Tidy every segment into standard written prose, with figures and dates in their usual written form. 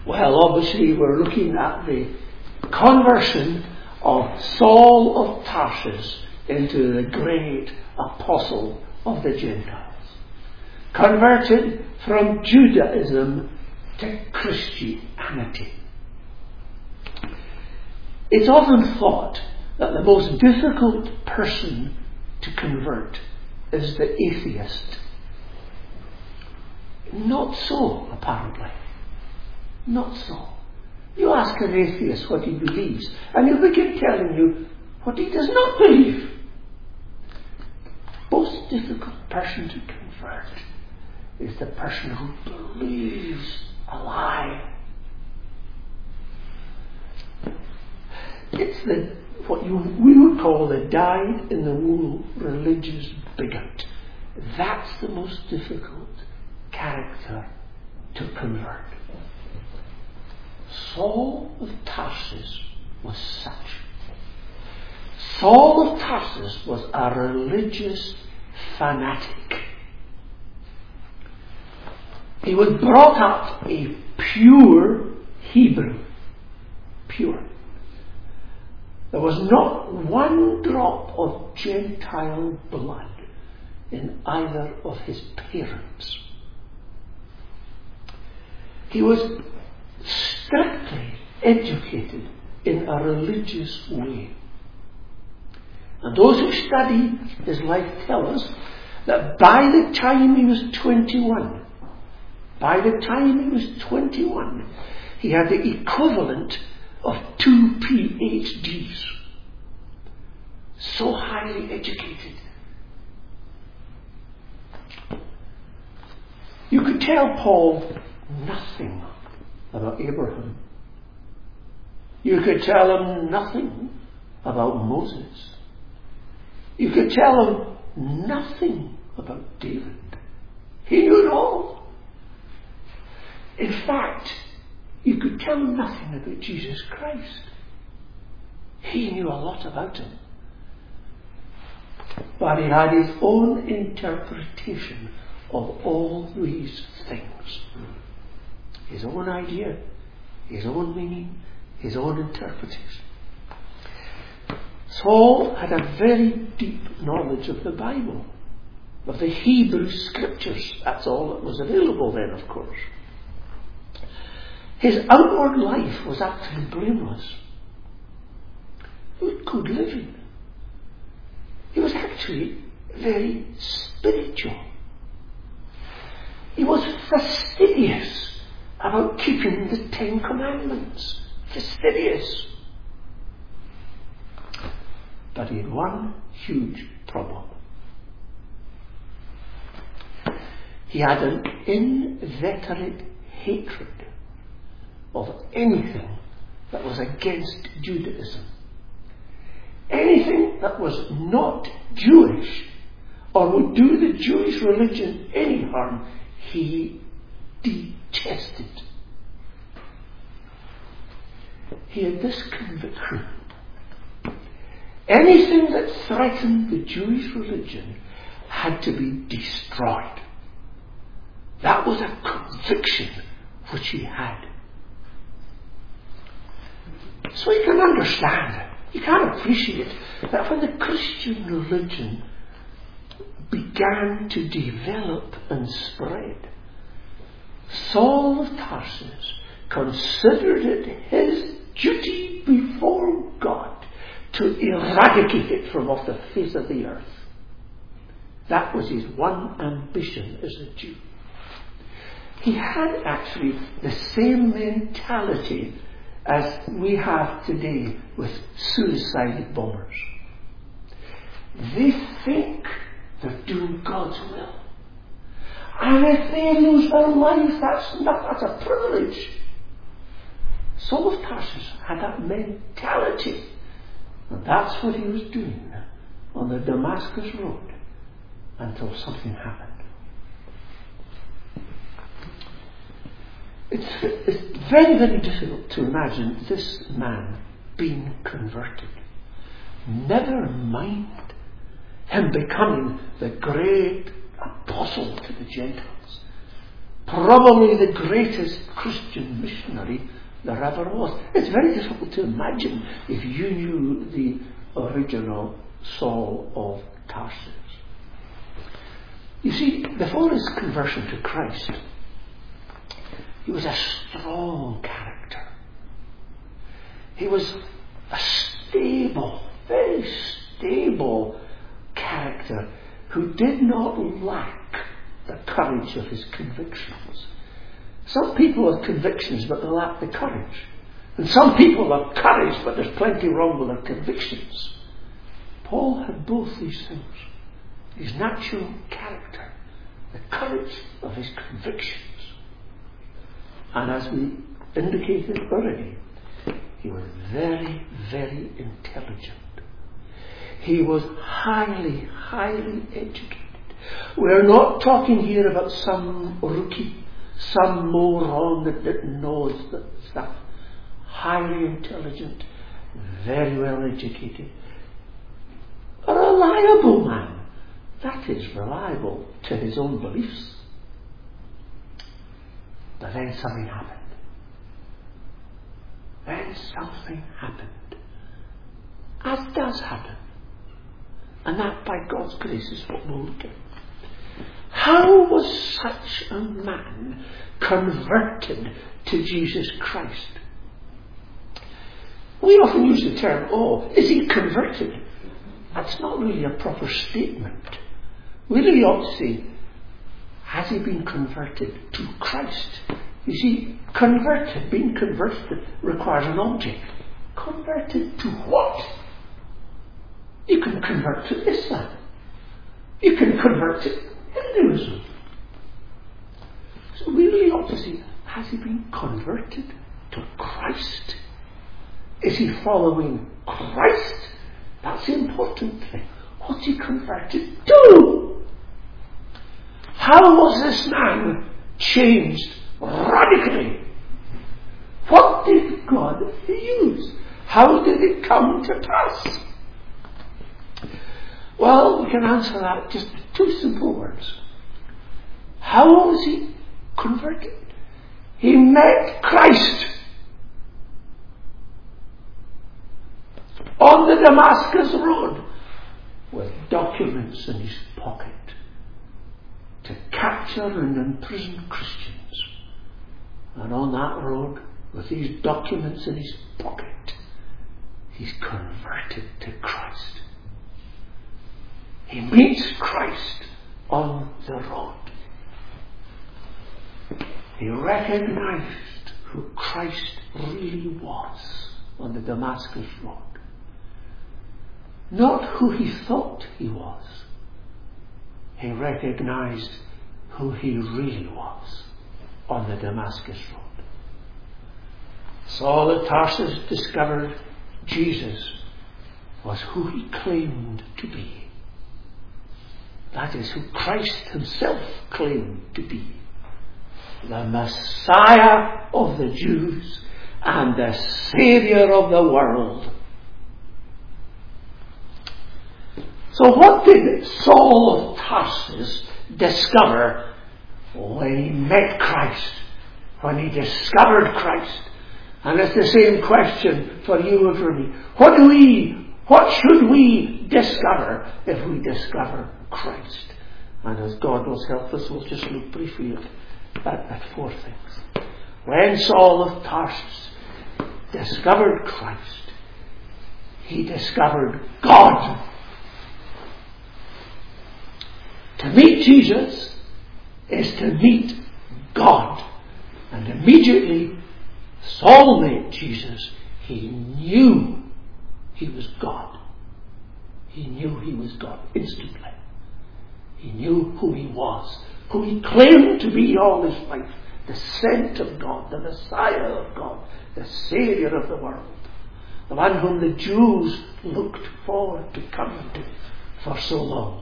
Well, obviously we're looking at the conversion of Saul of Tarsus into the great apostle of the Gentiles. Converted from Judaism to Christianity. It's often thought that the most difficult person to convert is the atheist. Not so, apparently. Not so. You ask an atheist what he believes, and he'll begin telling you what he does not believe. Most difficult person to convert is the person who believes a lie. It's what we would call the dyed-in-the-wool religious bigot. That's the most difficult character to convert. Saul of Tarsus was such. Saul of Tarsus was a religious fanatic. He was brought up a pure Hebrew. Pure. There was not one drop of Gentile blood in either of his parents. He was strictly educated in a religious way. And those who study his life tell us that by the time he was 21, he had the equivalent of 2 PhDs. So highly educated. You could tell Paul nothing about Abraham. You could tell him nothing about Moses. You could tell him nothing about David. He knew it all. In fact, you could tell him nothing about Jesus Christ. He knew a lot about him. But he had his own interpretation of all these things. His own idea, his own meaning, his own interpretation. Saul had a very deep knowledge of the Bible, of the Hebrew Scriptures. That's all that was available then, of course. His outward life was actually blameless. Good living. He was actually very spiritual. He was fastidious about keeping the 10 Commandments. Fastidious. But he had one huge problem. He had an inveterate hatred of anything that was against Judaism. Anything that was not Jewish or would do the Jewish religion any harm, he detested. He had this conviction. Anything that threatened the Jewish religion had to be destroyed. That was a conviction which he had. So you can understand, you can appreciate that when the Christian religion began to develop and spread, Saul of Tarsus considered it his duty before God to eradicate it from off the face of the earth. That was his one ambition as a Jew. He had actually the same mentality as we have today with suicide bombers. They think they're doing God's will. And if they lose their life, that's a privilege. Saul of Tarsus had that mentality. And that's what he was doing on the Damascus Road until something happened. It's very, very difficult to imagine this man being converted. Never mind him becoming the great apostle to the Gentiles. probably the greatest Christian missionary there ever was. It's very difficult to imagine if you knew the original Saul of Tarsus. You see, before his conversion to Christ, he was a strong character. He was a stable, very stable character who did not lack the courage of his convictions. Some people have convictions but they lack the courage. And some people have courage but there's plenty wrong with their convictions. Paul had both these things. His natural character, the courage of his convictions. And as we indicated already, he was very, very intelligent. He was highly, highly educated. We're not talking here about some rookie, some moron that didn't know that stuff. Highly intelligent, very well educated. A reliable man. That is reliable to his own beliefs. But then something happened. As does happen. And that, by God's grace, is what we'll look at. How was such a man converted to Jesus Christ? We often use the term, is he converted? That's not really a proper statement. We really ought to say, has he been converted to Christ? You see, being converted requires an object. Converted to what? You can convert to Islam. You can convert to Hinduism. So we really ought to say, has he been converted to Christ? Is he following Christ? That's the important thing. What's he converted to? How was this man changed radically? What did God use? How did it come to pass? Well, we can answer that just with two simple words. How was he converted? He met Christ on the Damascus road with documents in his pocket to capture and imprison Christians. And on that road, with these documents in his pocket, he's converted to Christ. He meets Christ on the road. He recognized who Christ really was on the Damascus road. Not who he thought he was. He recognized who he really was on the Damascus road. Saul of Tarsus discovered Jesus was who he claimed to be. That is who Christ himself claimed to be. The Messiah of the Jews and the Saviour of the world. So what did Saul of Tarsus discover when he met Christ? When he discovered Christ? And it's the same question for you and for me. What should we discover if we discover Christ? And as God will help us, we'll just look briefly at four things. When Saul of Tarsus discovered Christ, he discovered God. To meet Jesus is to meet God. And immediately Saul met Jesus. He knew he was God. He knew he was God instantly. He knew who he was, who he claimed to be all his life. The sent of God, the Messiah of God, the Saviour of the world. The one whom the Jews looked forward to coming to for so long.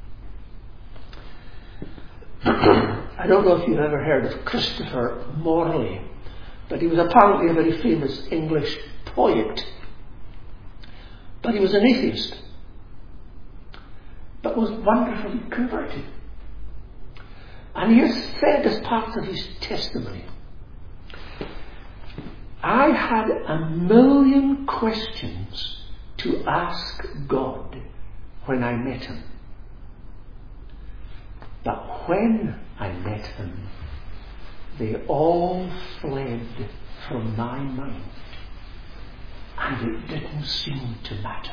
I don't know if you've ever heard of Christopher Morley, but he was apparently a very famous English poet. But he was an atheist, but was wonderfully converted. And he has said as part of his testimony, I had 1,000,000 questions to ask God when I met him. But when I met him, they all fled from my mind, and it didn't seem to matter.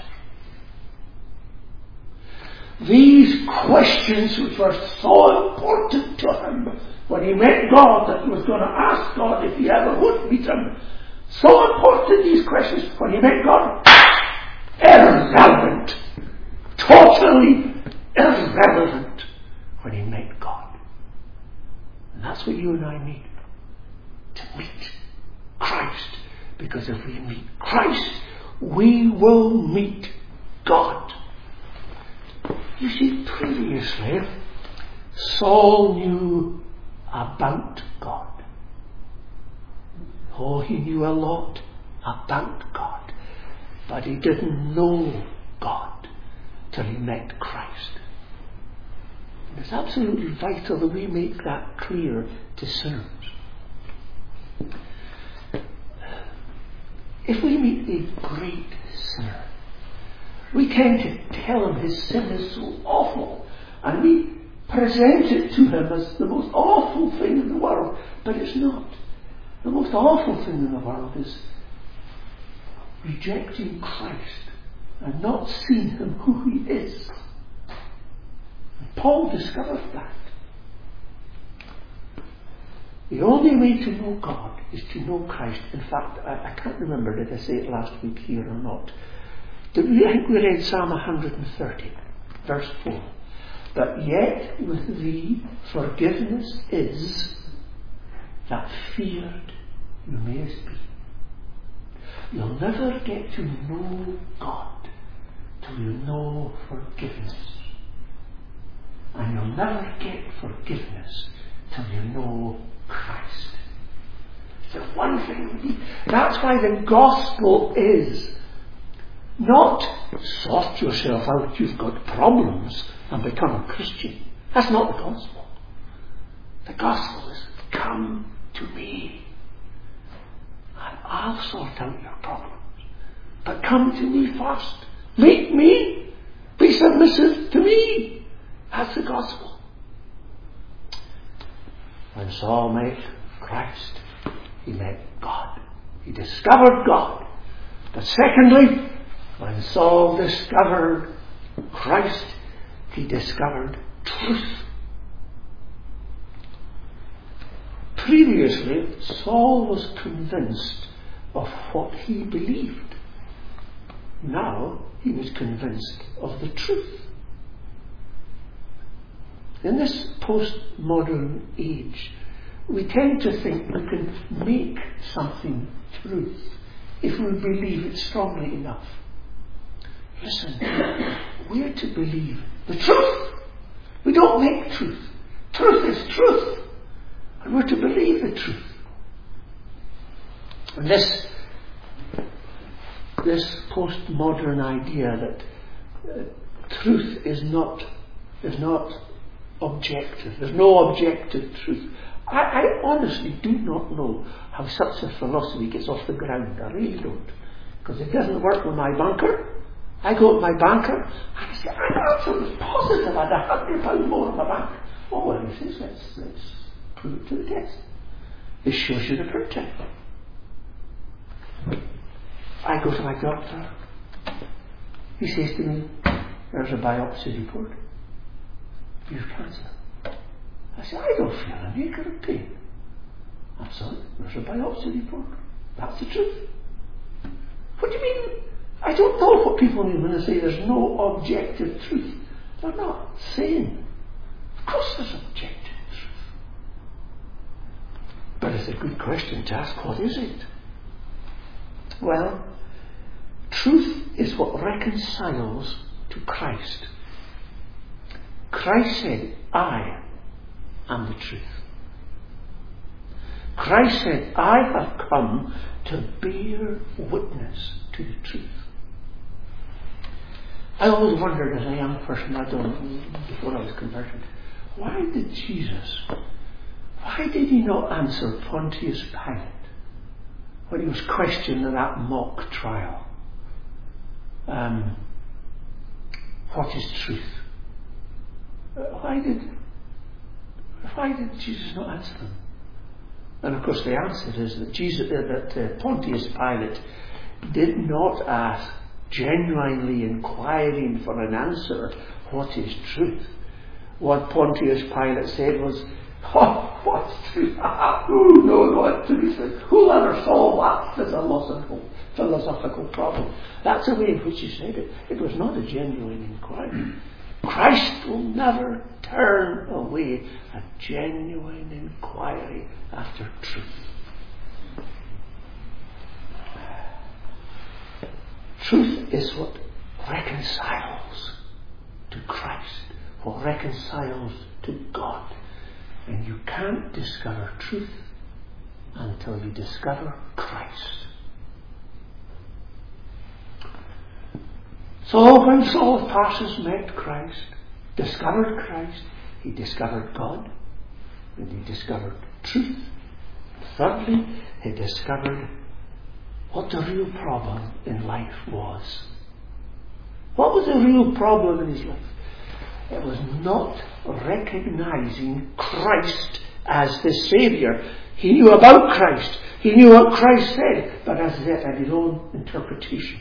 These questions, which were so important to him when he met God, that he was going to ask God if he ever would meet him, so important, these questions, when he met God, irrelevant, totally irrelevant when he met God. And that's what you and I need, to meet Christ. Because if we meet Christ, we will meet God. You see, previously, Saul knew about God. Oh, he knew a lot about God, but he didn't know God till he met Christ. And it's absolutely vital that we make that clear to sinners. If we meet a great sinner, we tend to tell him his sin is so awful, and we present it to him as the most awful thing in the world, but it's not. The most awful thing in the world is rejecting Christ and not seeing him who he is. And Paul discovered that. The only way to know God is to know Christ. In fact, I can't remember, did I say it last week here or not? I think we read Psalm 130, verse 4. But yet with thee forgiveness is, that feared you mayest be. You'll never get to know God till you know forgiveness. And you'll never get forgiveness till you know Christ. It's the one thing we need. That's why the gospel is not sort yourself out, you've got problems, and become a Christian. That's not the gospel. The gospel is, come to me and I'll sort out your problems. But come to me first. Meet me. Be submissive to me. That's the gospel. When Saul met Christ, he met God. He discovered God. But secondly, when Saul discovered Christ, he discovered truth. Previously, Saul was convinced of what he believed. Now, he was convinced of the truth. In this postmodern age, we tend to think we can make something truth if we believe it strongly enough. Listen, we're to believe the truth. We don't make truth. Truth is truth. And we're to believe the truth. And this postmodern idea that truth is not objective. There's no objective truth. I honestly do not know how such a philosophy gets off the ground. I really don't. Because it doesn't work with my banker. I go to my banker and I say, I'm absolutely positive I had £100 more in my bank. Oh, well, he says, let's prove it to the test. It shows you the printer. I go to my doctor. He says to me, there's a biopsy report. You've cancer. I say, I don't feel any acre of pain. I'm sorry, there's a biopsy report. That's the truth. What do you mean? I don't know what people mean when they say there's no objective truth. They're not saying. Of course there's objective truth. But it's a good question to ask, what is it? Well, truth is what reconciles to Christ. Christ said, I am the truth. Christ said, I have come to bear witness to the truth. I always wondered as a young person, before I was converted, why did he not answer Pontius Pilate when he was questioned in that mock trial? What is truth? Why did Jesus not answer them? And of course the answer is that Pontius Pilate did not ask, genuinely inquiring for an answer, what is truth. What Pontius Pilate said was, what's truth? Who knows what truth is? Who'll ever solve that philosophical problem? That's the way in which he said it. It was not a genuine inquiry. Christ will never turn away a genuine inquiry after truth. Truth is what reconciles to Christ, what reconciles to God. And you can't discover truth until you discover Christ. So when Saul of Tarsus met Christ, discovered Christ, he discovered God, and he discovered truth. Thirdly, he discovered what the real problem in life was. What was the real problem in his life? It was not recognizing Christ as the Saviour. He knew about Christ. He knew what Christ said, but as yet had his own interpretation.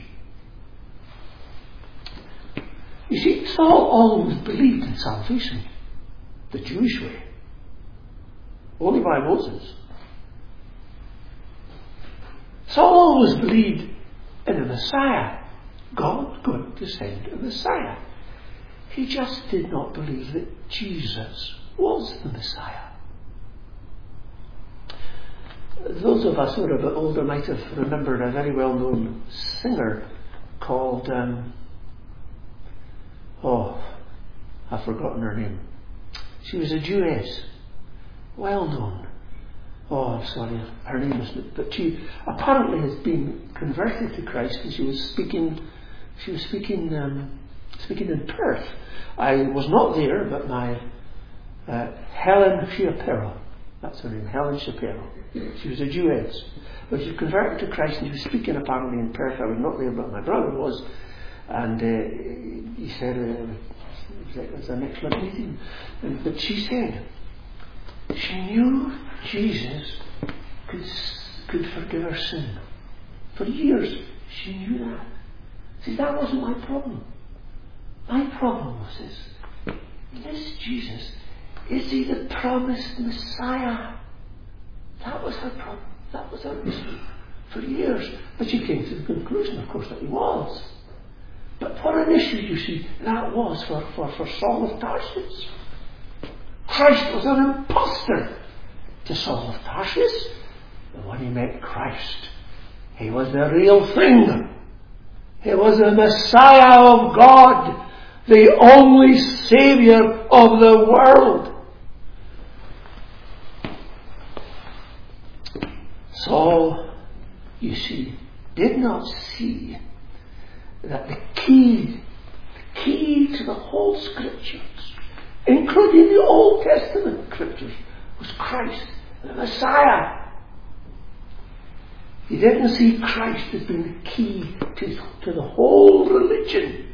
You see, Saul always believed in salvation, the Jewish way, only by Moses. Saul always believed in a Messiah, God going to send a Messiah. He just did not believe that Jesus was the Messiah. Those of us who are a bit older might have remembered a very well-known singer called, I've forgotten her name. She was a Jewess, well-known. I'm sorry, her name isn't. But she apparently has been converted to Christ, and she was speaking in Perth. I was not there, but my Helen Shapiro, that's her name, Helen Shapiro. She was a Jewess, but she was converted to Christ, and she was speaking apparently in Perth. I was not there, but my brother was, and he said it was an excellent meeting. But she said she knew Jesus could forgive her sin. For years she knew that. See, that wasn't my problem. My problem was this Jesus, is he the promised Messiah? That was her problem. That was her issue for years. But she came to the conclusion, of course, that he was. But what an issue, you see, that was for Saul of Tarsus. Christ was an impostor to Saul of Tarsus. But when he met Christ, he was the real thing. He was the Messiah of God, the only Saviour of the world. Saul, you see, did not see that the key to the whole Scriptures, including the Old Testament Scriptures, was Christ, the Messiah. He didn't see Christ as being the key to the whole religion.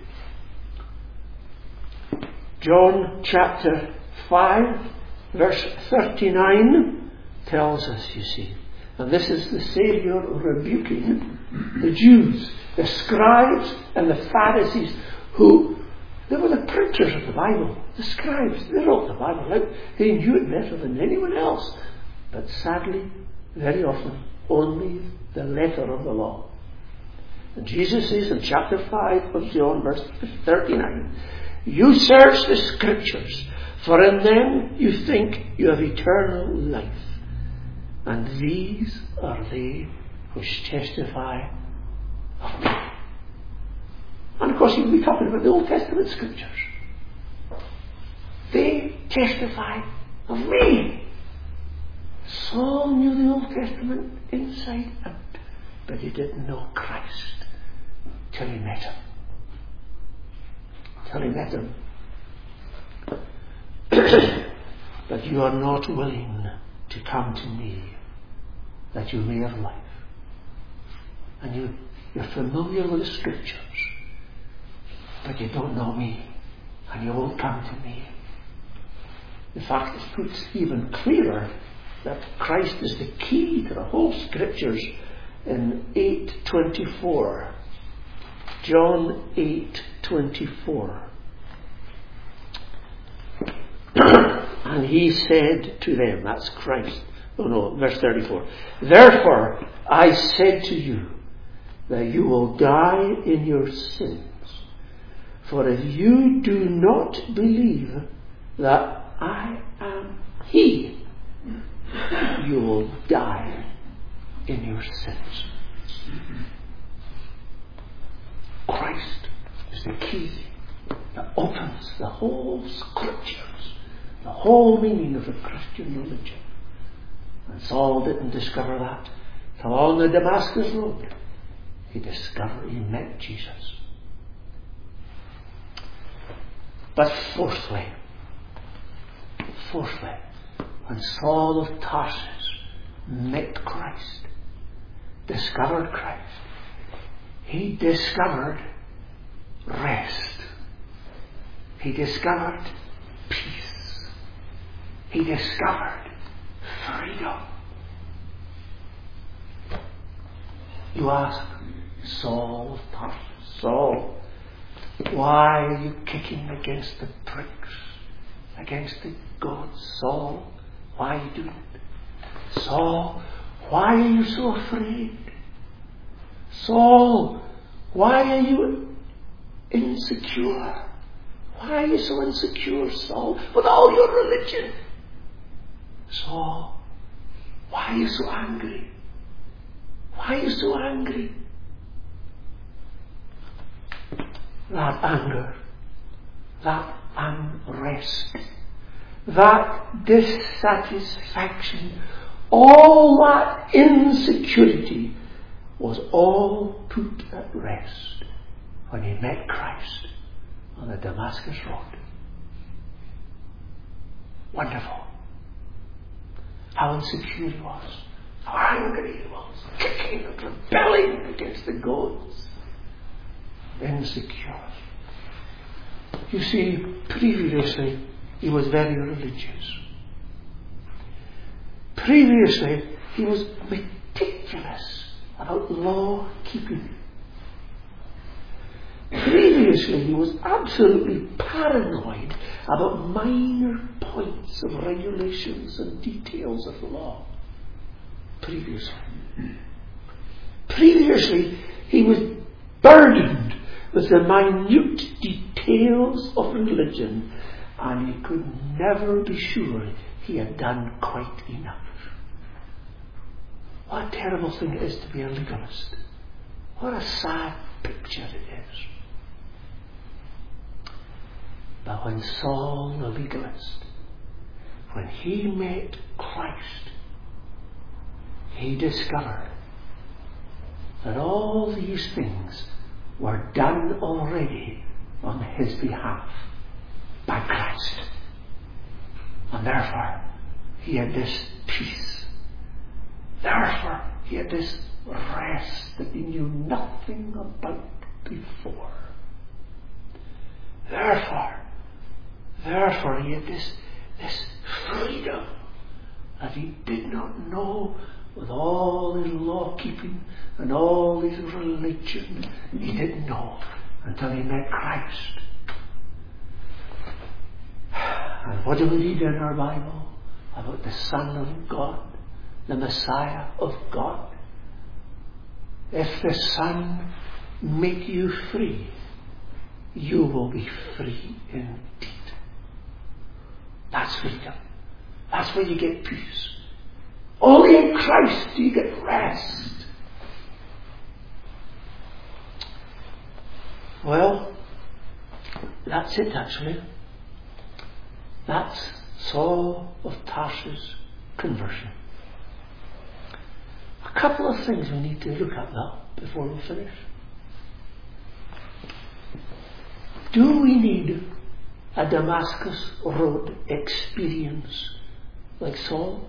John chapter 5, verse 39 tells us, you see, and this is the Saviour rebuking the Jews, the scribes and the Pharisees, who, they were the preachers of the Bible. The scribes, they wrote the Bible out. They knew it better than anyone else. But sadly, very often, only the letter of the law. And Jesus says in chapter 5 of John, verse 39, you search the Scriptures, for in them you think you have eternal life. And these are they which testify of me. And of course he'll be talking about the Old Testament Scriptures. They testify of me. Saul knew the Old Testament inside out, but he didn't know Christ till he met him. Till he met him. that you are not willing to come to me, that you may have life. And you're familiar with the Scriptures, but you don't know me, and you won't come to me. In fact, it puts even clearer that Christ is the key to the whole Scriptures in 8:24. John 8:24. And he said to them, that's Christ. Verse 34. Therefore I said to you that you will die in your sins. For if you do not believe that I am He, you will die in your sins. Christ is the key that opens the whole Scriptures, the whole meaning of the Christian religion. And Saul didn't discover that till on the Damascus road he met Jesus. But fourthly, when Saul of Tarsus met Christ, discovered Christ, he discovered rest. He discovered peace. He discovered freedom. You ask Saul of Tarsus, Saul, why are you kicking against the pricks, against the goads? Saul, why are you doing it? Saul, why are you so afraid? Saul, why are you insecure? Why are you so insecure, Saul, with all your religion? Saul, why are you so angry? Why are you so angry? That anger, that unrest, that dissatisfaction, all that insecurity was all put at rest when he met Christ on the Damascus road. Wonderful. How insecure he was, how angry he was, kicking and rebelling against the gods. Insecure. You see, previously he was very religious. Previously he was meticulous about law keeping. Previously he was absolutely paranoid about minor points of regulations and details of the law. Previously he was burdened with the minute details of religion, and he could never be sure he had done quite enough. What a terrible thing it is to be a legalist. What a sad picture it is. But when Saul the legalist, when he met Christ, he discovered that all these things were done already on his behalf by Christ. And therefore he had this peace. Therefore he had this rest that he knew nothing about before. Therefore he had this freedom that he did not know with all his law keeping and all his religion. He didn't know until he met Christ. And what do we read in our Bible about the Son of God, the Messiah of God? If the Son make you free, you will be free indeed. That's freedom. That's where you get peace. Only in Christ do you get rest. Well, that's it actually. That's Saul of Tarsus' conversion. A couple of things we need to look at now before we finish. Do we need a Damascus Road experience like Saul?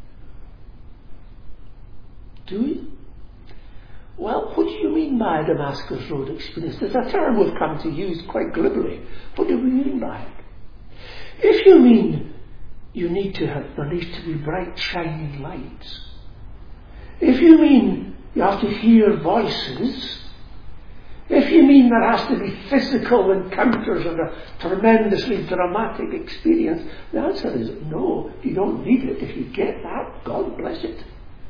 Do we? Well, what do you mean by a Damascus Road experience? There's a term we've come to use quite glibly. What do we mean by it? If you mean there needs to be bright shining lights, if you mean you have to hear voices, if you mean there has to be physical encounters and a tremendously dramatic experience, the answer is no, you don't need it. If you get that, God bless it.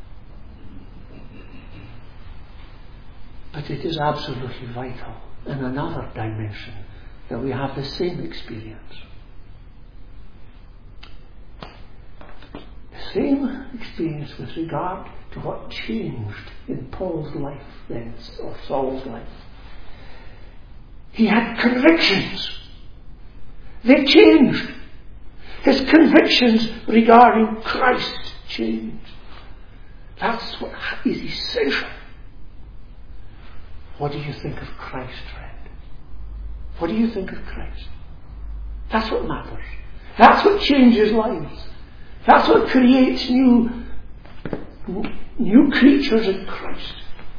But it is absolutely vital in another dimension that we have the same experience. The same experience with regard to what changed in Paul's life then, or Saul's life. He had convictions. They changed. His convictions regarding Christ changed. That's what is essential. What do you think of Christ, friend? What do you think of Christ? That's what matters. That's what changes lives. That's what creates new creatures in Christ.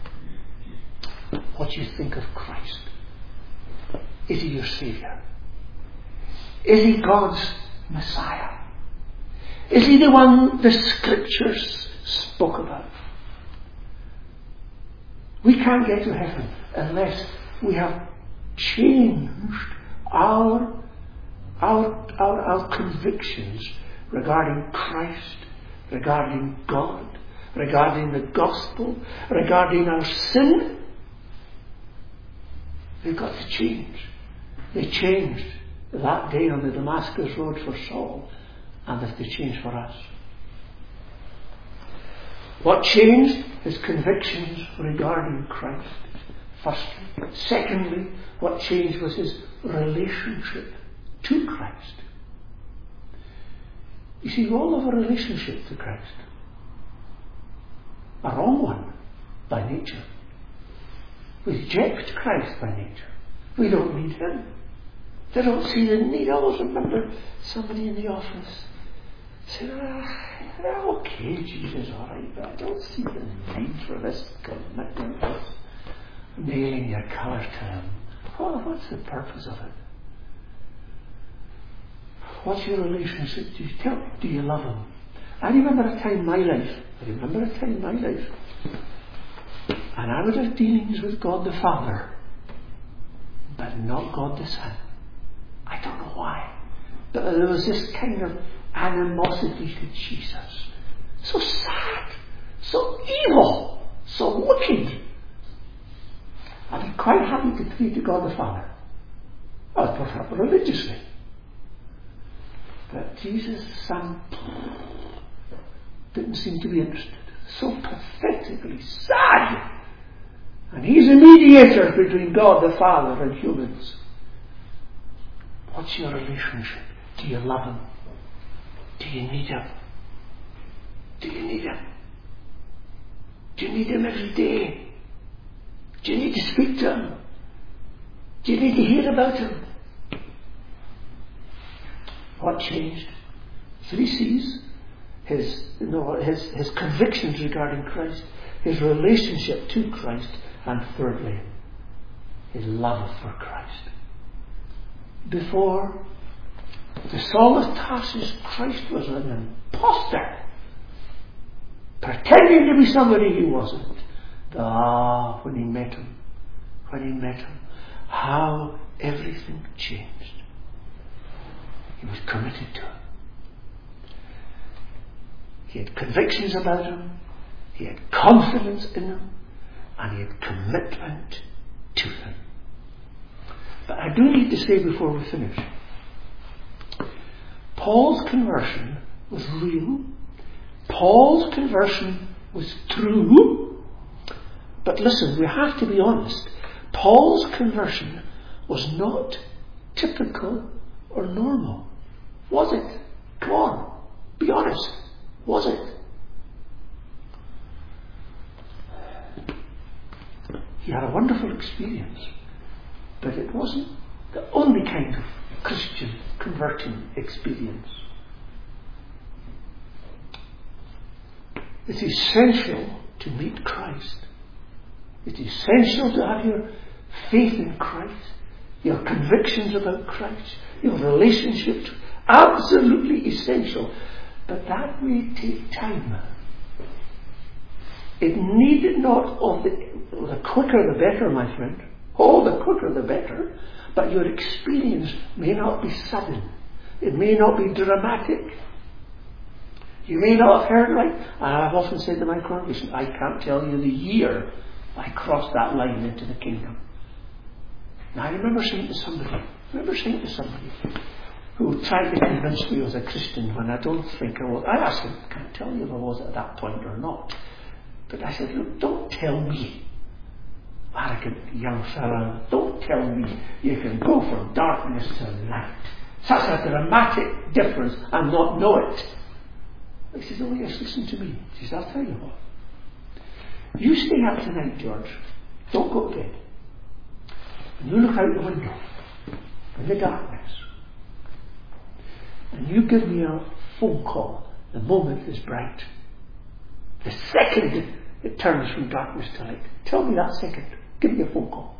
What do you think of Christ? Is he your Saviour? Is he God's Messiah? Is he the one the Scriptures spoke about? We can't get to heaven unless we have changed our convictions regarding Christ, regarding God, regarding the gospel, regarding our sin. They've got to change. They changed that day on the Damascus Road for Saul, and if they change for us. What changed? His convictions regarding Christ, firstly. Secondly, what changed was his relationship to Christ. You see, we all have a relationship to Christ. A wrong one, by nature. We reject Christ by nature. We don't need him. They don't see the need. I always remember somebody in the office saying, okay, Jesus, all right, but I don't see the need for this commitment, this nailing your colours to him. What's the purpose of it? What's your relationship? Do you love him? I remember a time in my life, and I would have dealings with God the Father, but not God the Son. I don't know why. But there was this kind of animosity to Jesus. So sad, so evil, so wicked. I'd be quite happy to pray to God the Father. I was brought up religiously. But Jesus the Son didn't seem to be interested. So pathetically sad. And he's a mediator between God the Father and humans. What's your relationship? Do you love him? Do you need him? Do you need him? Do you need him every day? Do you need to speak to him? Do you need to hear about him? What changed? 3 C's. His convictions regarding Christ, his relationship to Christ, and thirdly, his love for Christ. Before the Saul of Tarsus, Christ was an imposter, pretending to be somebody he wasn't. When he met him, how everything changed. He was committed to him. He had convictions about him, he had confidence in him, and he had commitment to him. But I do need to say before we finish, Paul's conversion was real, Paul's conversion was true, but listen, we have to be honest, Paul's conversion was not typical or normal. Was it? Come on, be honest. Was it? He had a wonderful experience, but it wasn't the only kind of Christian converting experience. It's essential to meet Christ. It's essential to have your faith in Christ, your convictions about Christ, your relationship to absolutely essential. But that may take time. It needed not, the quicker the better, my friend. Oh, the quicker the better. But your experience may not be sudden. It may not be dramatic. You may not have heard right. I've often said to my congregation, I can't tell you the year I crossed that line into the kingdom. Now I remember saying to somebody who tried to convince me I was a Christian when I don't think I was. I asked him, I can't tell you if I was at that point or not. But I said, look, don't tell me, arrogant young fella, don't tell me you can go from darkness to light. Such a dramatic difference and not know it. He says, oh yes, listen to me. He says, I'll tell you what. You stay up tonight, George. Don't go to bed. And you look out the window in the darkness. And you give me a phone call the moment it's bright. The second it turns from darkness to light. Tell me that second. Give me a phone call.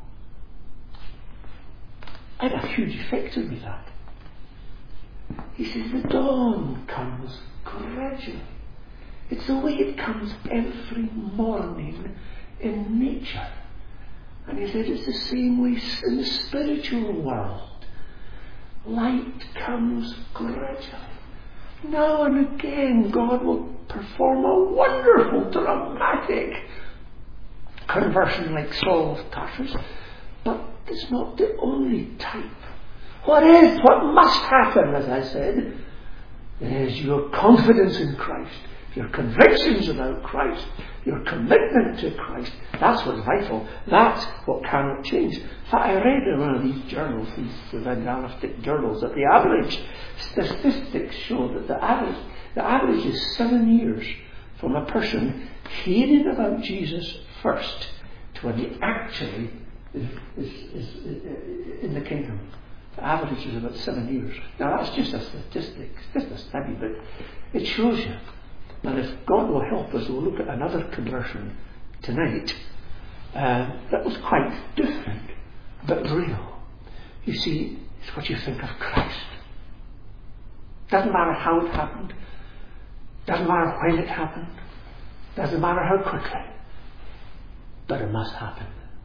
I had a huge effect on me, that. He says, the dawn comes gradually. It's the way it comes every morning in nature. And he said it's the same way in the spiritual world. Light comes gradually. Now and again God will perform a wonderful, dramatic conversion like Saul of Tarsus. But it's not the only type. What must happen, as I said, is your confidence in Christ, your convictions about Christ, your commitment to Christ. That's what's vital. That's what cannot change. In fact, I read in one of these journals, these evangelistic journals, that the average statistics show that the average is 7 years from a person hearing about Jesus first to when he actually is in the kingdom. The average is about 7 years. Now that's just a statistic, it's just a study, but it shows you. And if God will help us, we'll look at another conversion tonight that was quite different, but real. You see, it's what you think of Christ. Doesn't matter how it happened. Doesn't matter when it happened. Doesn't matter how quickly. But it must happen.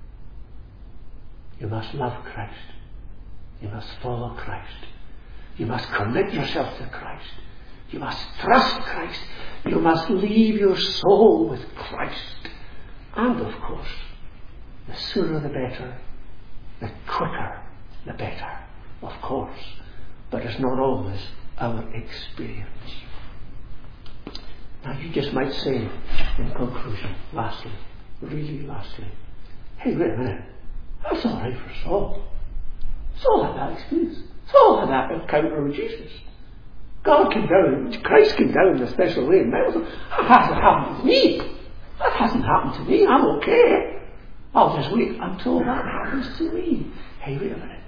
You must love Christ. You must follow Christ. You must commit yourself to Christ. You must trust Christ. You must leave your soul with Christ. And of course, the sooner the better, the quicker the better, of course. But it's not always our experience. Now you just might say, in conclusion, lastly, hey, wait a minute, that's all right for Saul. Saul had that experience. Saul had that encounter with Jesus. God came down, Christ came down in a special way. That hasn't happened to me. That hasn't happened to me. I'm okay. I'll just wait until that happens to me. Hey, wait a minute.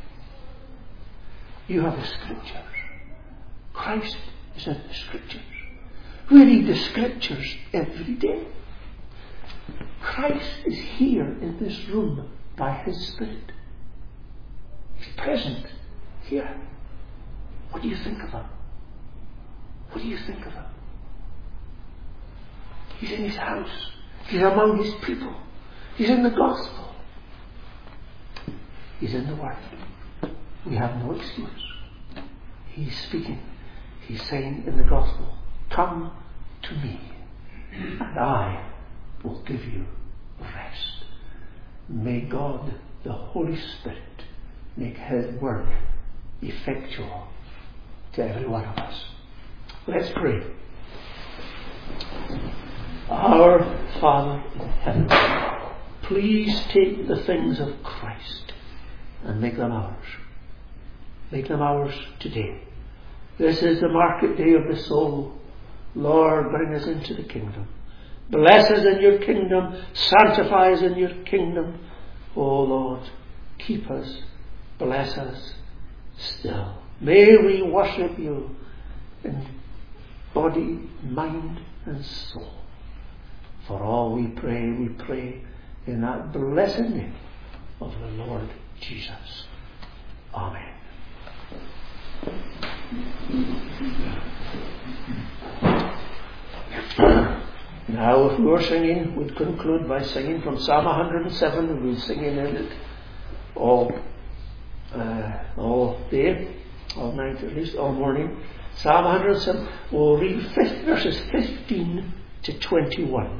You have the Scriptures. Christ is in the Scriptures. We read the Scriptures every day. Christ is here in this room by His Spirit. He's present here. What do you think of Him? What do you think of Him? He's in His house. He's among His people. He's in the Gospel. He's in the Word. We have no excuse. He's speaking. He's saying in the Gospel, come to me and I will give you rest. May God, the Holy Spirit, make His Word effectual to every one of us. Let's pray. Our Father in heaven, please take the things of Christ and make them ours. Make them ours today. This is the market day of the soul. Lord, bring us into the kingdom. Bless us in your kingdom. Sanctify us in your kingdom. Oh Lord, keep us. Bless us still. May we worship you in body, mind and soul. For all we pray in that blessed name of the Lord Jesus. Amen. Now, if we were singing, we'd conclude by singing from Psalm 107, and we'll sing in it all day, all night at least, all morning. Psalm 107, we'll read verses 15 to 21.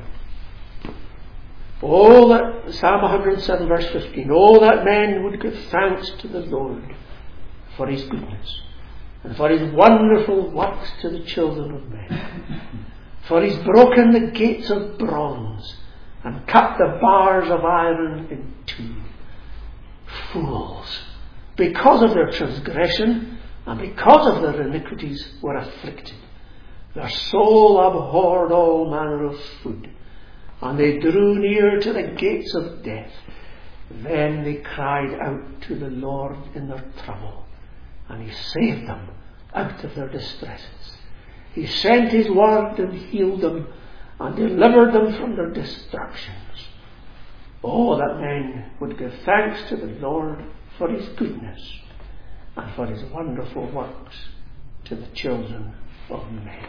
Psalm 107 verse 15. Oh, that men would give thanks to the Lord for his goodness, and for his wonderful works to the children of men. For he's broken the gates of bronze, and cut the bars of iron in two. Fools, because of their transgression, and because of their iniquities, were afflicted. Their soul abhorred all manner of food, and they drew near to the gates of death. Then they cried out to the Lord in their trouble, and he saved them out of their distresses. He sent his word and healed them, and delivered them from their destructions. Oh, that men would give thanks to the Lord for his goodness, and for his wonderful works to the children of men.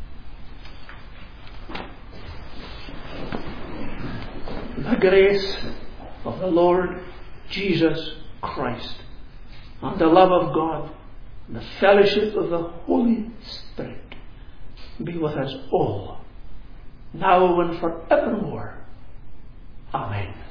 The grace of the Lord Jesus Christ, and the love of God, and the fellowship of the Holy Spirit be with us all, now and forevermore. Amen.